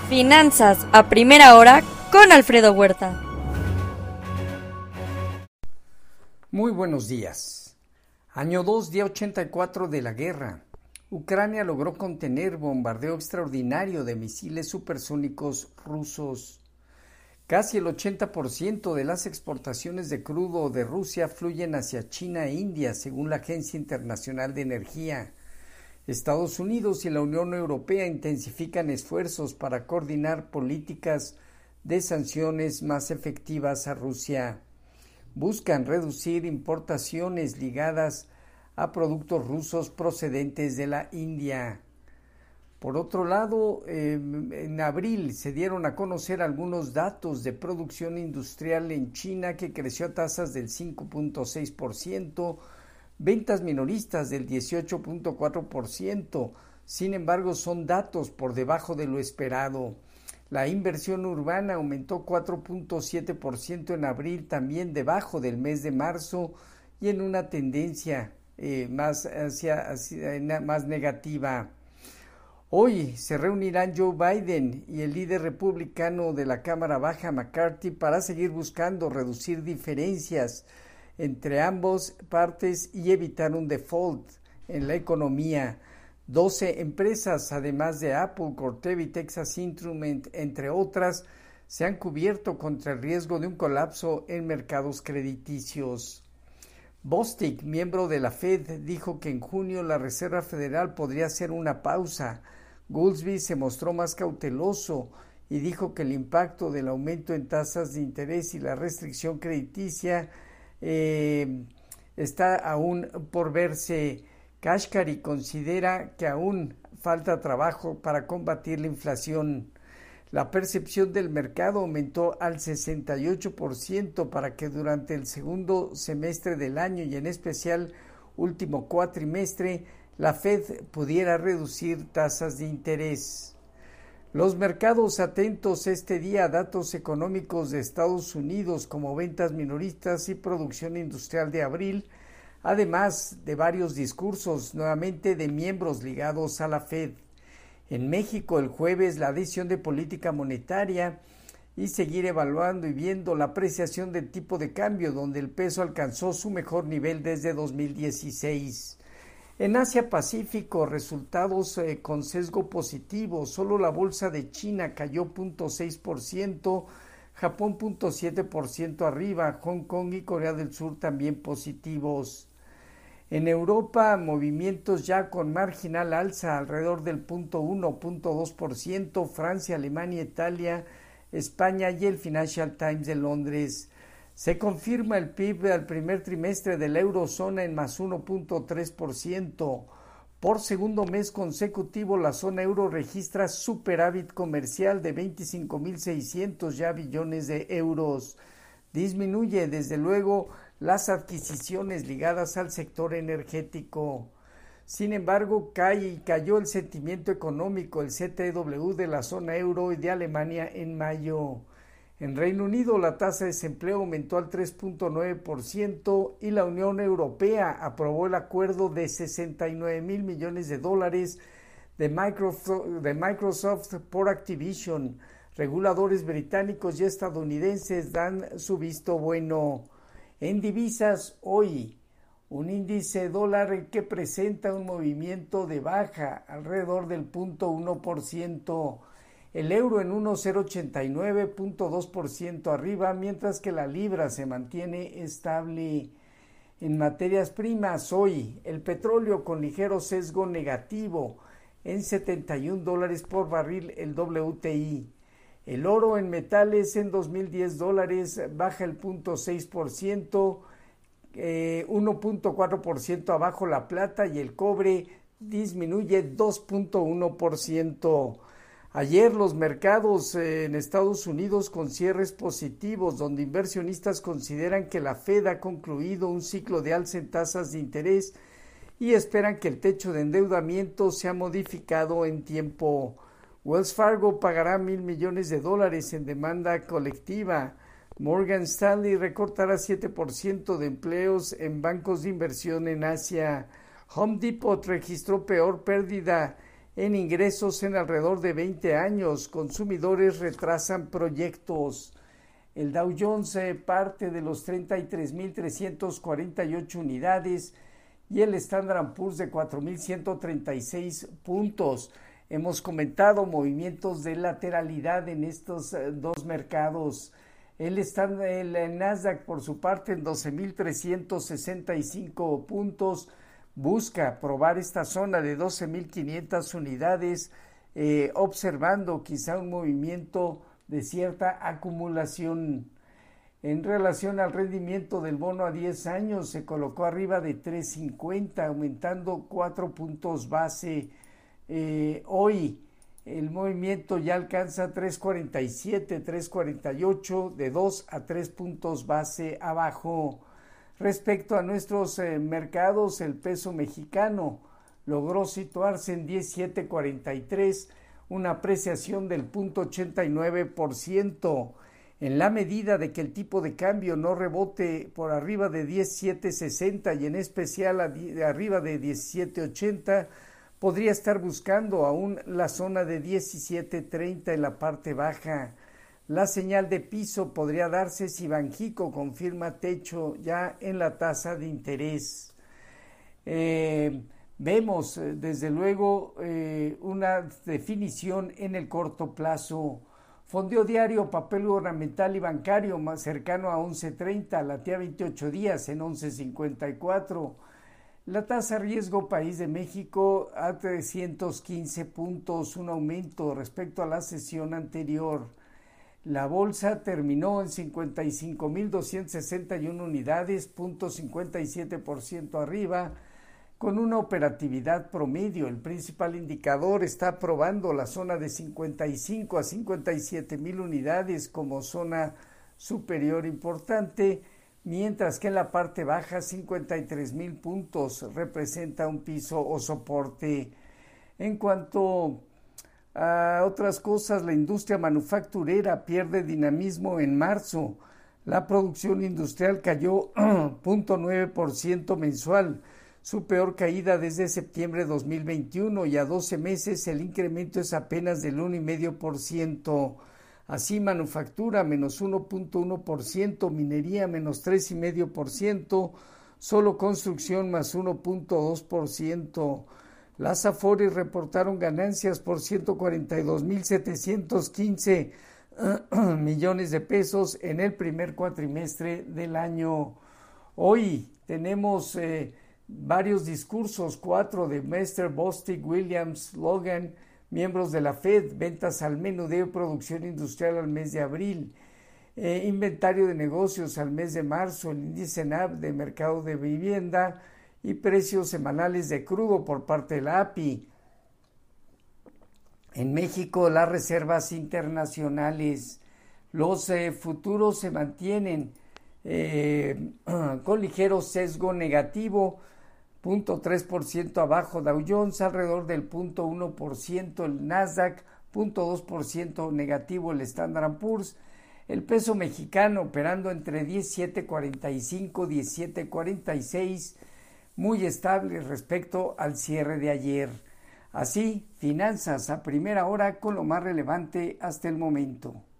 Finanzas a primera hora con Alfredo Huerta. Muy buenos días. Año 2, día 84 de la guerra. Ucrania logró contener bombardeo extraordinario de misiles supersónicos rusos. Casi el 80% de las exportaciones de crudo de Rusia fluyen hacia China e India, según la Agencia Internacional de Energía. Estados Unidos y la Unión Europea intensifican esfuerzos para coordinar políticas de sanciones más efectivas a Rusia. Buscan reducir importaciones ligadas a productos rusos procedentes de la India. Por otro lado, en abril se dieron a conocer algunos datos de producción industrial en China que creció a tasas del 5.6%, ventas minoristas del 18.4%, sin embargo son datos por debajo de lo esperado. La inversión urbana aumentó 4.7% en abril, también debajo del mes de marzo y en una tendencia más negativa. Hoy se reunirán Joe Biden y el líder republicano de la Cámara Baja, McCarthy, para seguir buscando reducir diferencias entre ambas partes y evitar un default en la economía. 12 empresas, además de Apple, Corteva y Texas Instruments, entre otras, se han cubierto contra el riesgo de un colapso en mercados crediticios. Bostic, miembro de la Fed, dijo que en junio la Reserva Federal podría hacer una pausa. Goolsbee se mostró más cauteloso y dijo que el impacto del aumento en tasas de interés y la restricción crediticia está aún por verse. Kashkari considera que aún falta trabajo para combatir la inflación. La percepción del mercado aumentó al 68% para que durante el segundo semestre del año y en especial último cuatrimestre la Fed pudiera reducir tasas de interés. Los mercados atentos este día a datos económicos de Estados Unidos como ventas minoristas y producción industrial de abril, además de varios discursos nuevamente de miembros ligados a la Fed. En México el jueves la decisión de política monetaria y seguir evaluando y viendo la apreciación del tipo de cambio, donde el peso alcanzó su mejor nivel desde 2016. En Asia Pacífico, resultados con sesgo positivo. Solo la bolsa de China cayó 0.6%, Japón 0.7% arriba, Hong Kong y Corea del Sur también positivos. En Europa, movimientos ya con marginal alza alrededor del 0.1, 0.2%, Francia, Alemania, Italia, España y el Financial Times de Londres. Se confirma el PIB al primer trimestre de la eurozona en más 1.3%. Por segundo mes consecutivo, la zona euro registra superávit comercial de 25.600 ya billones de euros. Disminuye, desde luego, las adquisiciones ligadas al sector energético. Sin embargo, cayó el sentimiento económico, el CTW de la zona euro y de Alemania en mayo. En Reino Unido, la tasa de desempleo aumentó al 3.9% y la Unión Europea aprobó el acuerdo de $69,000 millones de Microsoft por Activision. Reguladores británicos y estadounidenses dan su visto bueno. En divisas, hoy, un índice dólar que presenta un movimiento de baja alrededor del 0.1%. El euro en 1.089, 0.2% arriba, mientras que la libra se mantiene estable. En materias primas, hoy, el petróleo con ligero sesgo negativo en $71 por barril el WTI. El oro en metales en $2,010 baja el 0.6%, 1.4% abajo la plata y el cobre disminuye 2.1%. Ayer los mercados en Estados Unidos con cierres positivos, donde inversionistas consideran que la Fed ha concluido un ciclo de alza en tasas de interés y esperan que el techo de endeudamiento sea modificado en tiempo. Wells Fargo pagará $1,000 millones en demanda colectiva. Morgan Stanley recortará 7% de empleos en bancos de inversión en Asia. Home Depot registró peor pérdida en ingresos en alrededor de 20 años. Consumidores retrasan proyectos. El Dow Jones parte de los 33.348 unidades y el Standard & Poor's de 4.136 puntos. Hemos comentado movimientos de lateralidad en estos dos mercados. El Nasdaq, por su parte, en 12.365 puntos, busca probar esta zona de 12.500 unidades, observando quizá un movimiento de cierta acumulación. En relación al rendimiento del bono a 10 años, se colocó arriba de 3.50, aumentando 4 puntos base. Hoy el movimiento ya alcanza 3.47, 3.48, de 2 a 3 puntos base abajo. Respecto a nuestros mercados, el peso mexicano logró situarse en 17.43, una apreciación del 0.89%. En la medida de que el tipo de cambio no rebote por arriba de 17.60 y en especial arriba de 17.80, podría estar buscando aún la zona de 17.30 en la parte baja. La señal de piso podría darse si Banxico confirma techo ya en la tasa de interés. Vemos desde luego una definición en el corto plazo. Fondeo diario, papel ornamental y bancario más cercano a 11.30, latía 28 días en 11.54. La tasa riesgo país de México a 315 puntos, un aumento respecto a la sesión anterior. La bolsa terminó en 55.261 unidades, 0.57% arriba, con una operatividad promedio. El principal indicador está probando la zona de 55 a 57.000 unidades como zona superior importante, mientras que en la parte baja 53.000 puntos representa un piso o soporte. En cuanto a otras cosas, la industria manufacturera pierde dinamismo en marzo. La producción industrial cayó 0.9% mensual, su peor caída desde septiembre de 2021, y a 12 meses el incremento es apenas del 1,5%. Así, manufactura menos 1.1%, minería menos 3,5%, solo construcción más 1.2%. Las Afores reportaron ganancias por 142.715 millones de pesos en el primer cuatrimestre del año. Hoy tenemos varios discursos, 4 de Mester, Bostic, Williams, Logan, miembros de la Fed, ventas al menudeo, producción industrial al mes de abril, inventario de negocios al mes de marzo, el índice NAB de mercado de vivienda y precios semanales de crudo por parte de la API. En México, las reservas internacionales, los futuros se mantienen con ligero sesgo negativo, 0.3% abajo Dow Jones, alrededor del 0.1% el Nasdaq, 0.2% negativo el Standard & Poor's. El peso mexicano operando entre 17.45 y 17.46, muy estable respecto al cierre de ayer. Así, finanzas a primera hora con lo más relevante hasta el momento.